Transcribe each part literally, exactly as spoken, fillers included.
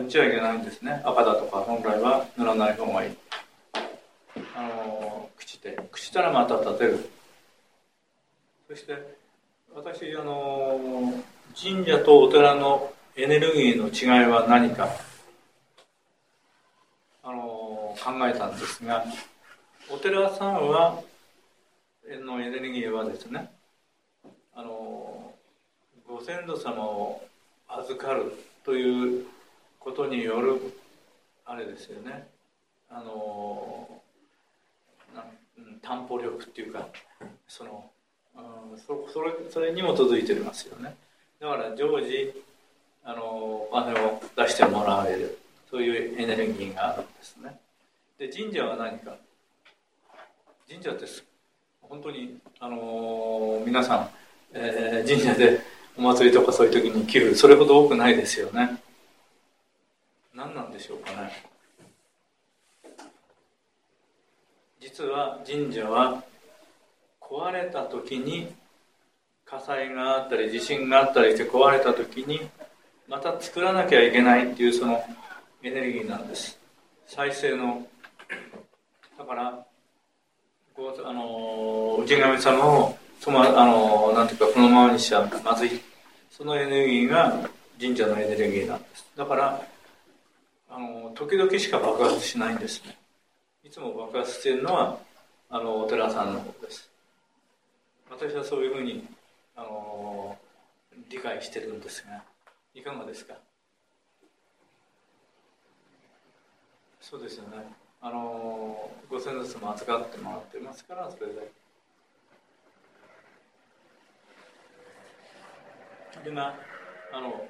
塗っちゃいけないんですね。赤だとか本来は塗らない方がいい。あの朽ちて朽ちたらまた立てる。そして私あの神社とお寺のエネルギーの違いは何かあの考えたんですが、お寺さんはのエネルギーはですね、あのご先祖様を預かるということによるあれですよね、あの担保力っていうか、その、うん、そ, そ, れそれに基づいてますよね。だから常時あのお金を出してもらえる、そういうエネルギーがあるんですね。で神社は何か、神社って本当にあの皆さん、えー、神社でお祭りとかそういう時に寄付それほど多くないですよね。何なんでしょうかね。実は神社は壊れた時に、火災があったり地震があったりして壊れた時にまた作らなきゃいけないっていうそのエネルギーなんです。再生のだからこうあの氏神様をそのあのなんていうかこのままにしちゃまずい、そのエネルギーが神社のエネルギーなんです。だからあの時々しか爆発しないんですね。いつも爆発しているのはあのお寺さんの方です。私はそういうふうにあの理解してるんですが、いかがですか。そうですよね、あのご先祖様預かってもらってますから、それででなあの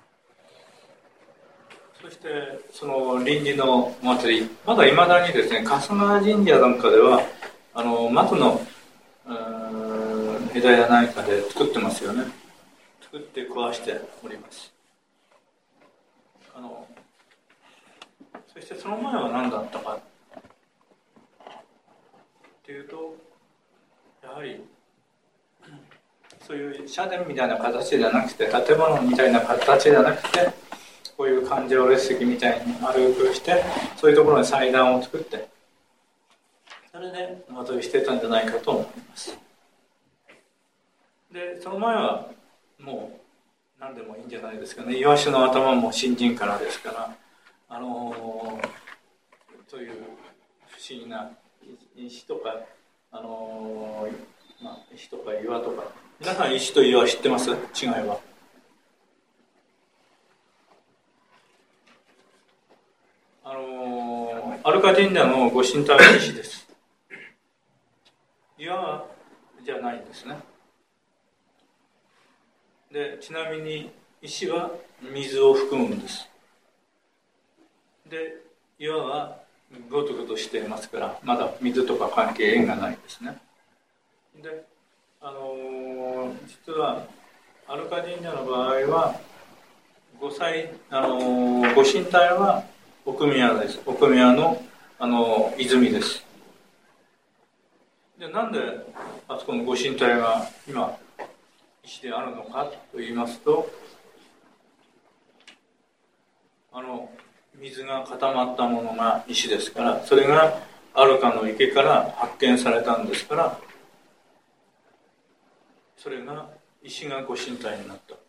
そしてその臨時のお祭り、まだいまだにですね、春日神社なんかではあの松の枝や何かで作ってますよね。作って壊しております。あのそしてその前は何だったかっていうと、やはりそういう社殿みたいな形じゃなくて、建物みたいな形じゃなくて、こういう環状列石みたいに丸くして、そういうところに祭壇を作って、それでお祭りしてたんじゃないかと思います。でその前はもう何でもいいんじゃないですかね。イワシの頭も新人からですから、あのー、そういう不思議な石とか、あのーまあ、石とか岩とか、皆さん石と岩知ってます？違いは。あのー、アルカ神社のご神体は石です。岩じゃないんですね。でちなみに石は水を含むんです。で岩はゴトゴトしていますから、まだ水とか関係縁がないんですね。で、あのー、実はアルカ神社の場合はご祭、あのー、ご神体は奥宮です。奥宮の、あのー、泉です。でなんであそこのご神体が今石であるのかと言いますと、あの水が固まったものが石ですから、それがアルカの池から発見されたんですから、それが石がご神体になったわけです。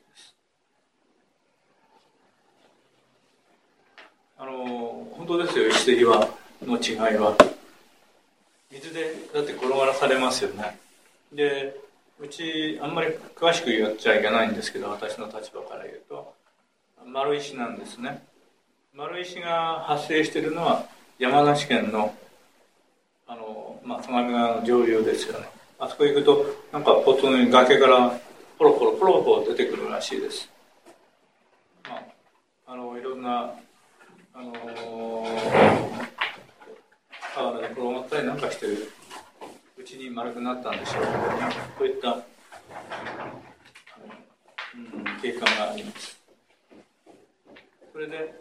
あの本当ですよ、石と岩の違いは。水でだって転がらされますよね。でうちあんまり詳しく言っちゃいけないんですけど、私の立場から言うと丸石なんですね。丸石が発生しているのは山梨県のあの、まあ、相模川の上流ですよね。あそこ行くとなんかポツンに崖からポロポロポロポロ出てくるらしいです。まあ、あのいろんなあの川で転がったりなんかしてるうちに丸くなったんでしょうけど、そういった、うん、経過があります。それで、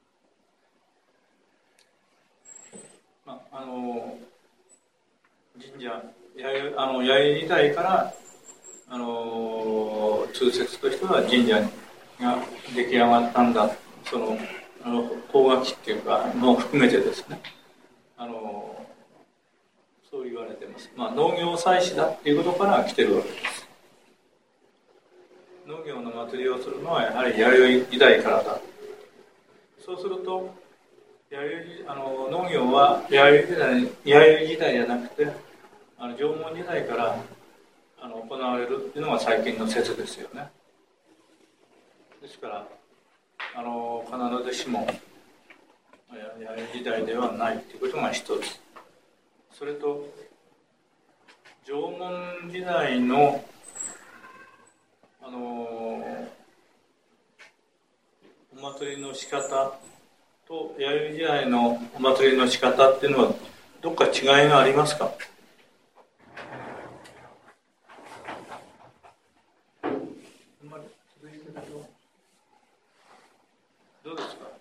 まあ、あの神社弥生あの弥生時代からあの通説としては神社が出来上がったんだ、そのあの工学期っていうかも含めてですね、あのそう言われています。まあ、農業祭祀だっていうことから来てるわけです。農業の祭りをするのはやはり弥生時代からだ。そうすると弥生あの農業は弥生時代弥生時代じゃなくてあの縄文時代からあの行われるっていうのが最近の説ですよね。ですからあの必ずしも弥生時代ではないということが一つ。それと縄文時代のあのお祭りの仕方と弥生時代のお祭りの仕方っていうのはどっか違いがありますか？どうですか？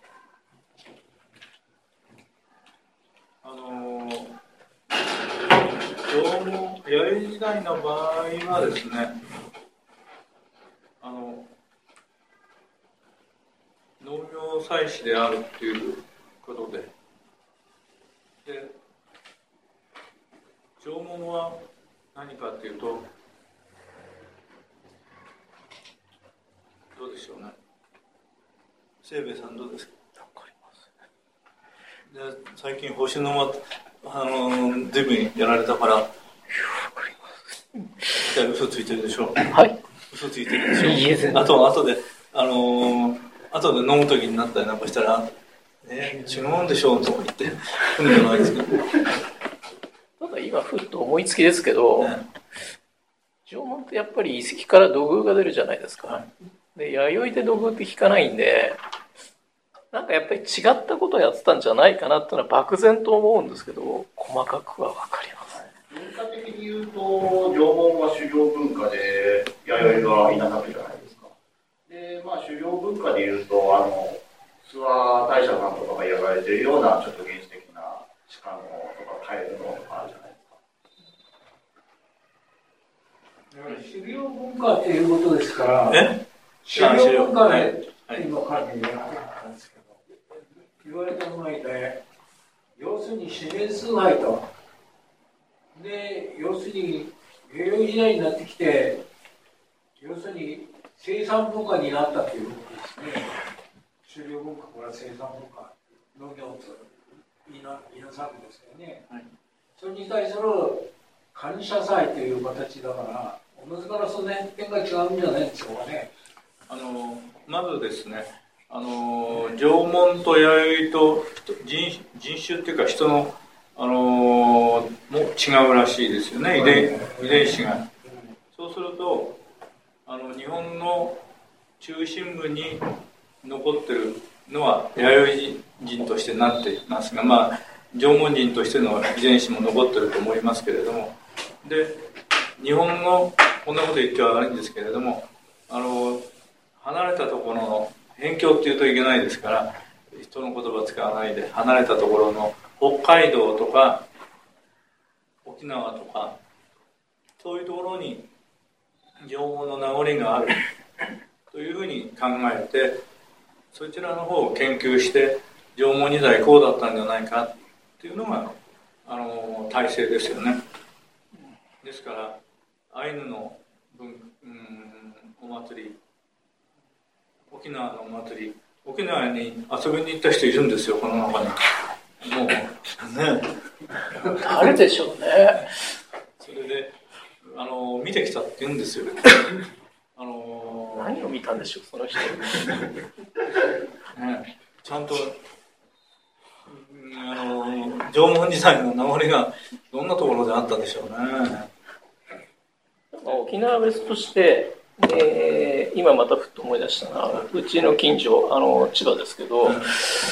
あの縄文弥生時代の場合はですね、あの農業祭祀であるっていうことで、で縄文は何かっていうと、どうでしょうね。清兵衛さんどうですか？わかります。で最近星の間あの随分やられたから、わかります。じゃあ嘘ついてるでしょう。はい。嘘ついてるでしょう。いいえ、あと後であのー、後で飲む時になったりなんかしたら、えー、違うんでしょうとか言って来るんじゃないですか。 ただ今ふっと思いつきですけど、ね、縄文ってやっぱり遺跡から土偶が出るじゃないですか。はい、で弥生で土偶って聞かないんで、なんかやっぱり違ったことをやってたんじゃないかなっていうのは漠然と思うんですけど、細かくは分かります。 文化的に言うと縄文は狩猟文化で弥生が稲作じゃないですか。で、まあ狩猟文化で言うとあの諏訪大社さんとかがやられているようなちょっと原始的な鹿のとかカエルのとかあるじゃないですか。 狩猟文化っていうことですから、 え狩猟文化で今管理やったんですけど、言われた前で、要するに自然崇拝と、で、要するに弥生時代になってきて、要するに生産文化になったということですね。狩猟文化から生産文化、農業と稲作ですよね。はい、それに対する感謝祭という形だから、おのずからその辺点が違うんじゃないでしょうかね。 あのまずですね、あの縄文と弥生と 人, 人種っていうか人の、あのも違うらしいですよね、遺伝、遺伝子が。そうするとあの日本の中心部に残ってるのは弥生人としてなっていますが、まあ縄文人としての遺伝子も残ってると思いますけれども、で日本のこんなこと言っては悪いんですけれども、あの離れたところの辺境っていうといけないですから、人の言葉使わないで離れたところの北海道とか沖縄とかそういうところに縄文の名残があるというふうに考えて、そちらの方を研究して縄文時代こうだったんじゃないかっていうのがあの体制ですよね。ですからアイヌの文、うん、お祭り、沖縄のお祭り、沖縄に遊びに行った人いるんですよ、この中に。もうね、 誰でしょうね。 それであの見てきたって言うんですよ。あの何を見たんでしょう、その人。 ね、ちゃんとあの縄文時代の名残がどんなところであったでしょうね。 沖縄は別として、えー、今またふっと思い出したな、うちの近所、あの千葉ですけど、あ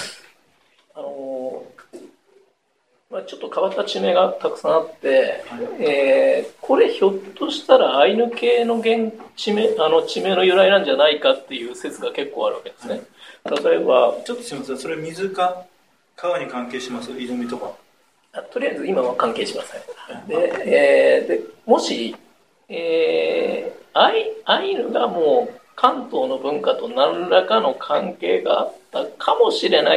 の、まあ、ちょっと変わった地名がたくさんあって、えー、これひょっとしたらアイヌ系の原地名、あの地名の由来なんじゃないかっていう説が結構あるわけですね。例えばちょっとすみません、それ水か川に関係します？泉とか。 あ、とりあえず今は関係しません。で、えー、でもしえー、アイ、アイヌがもう関東の文化と何らかの関係がたかもしれない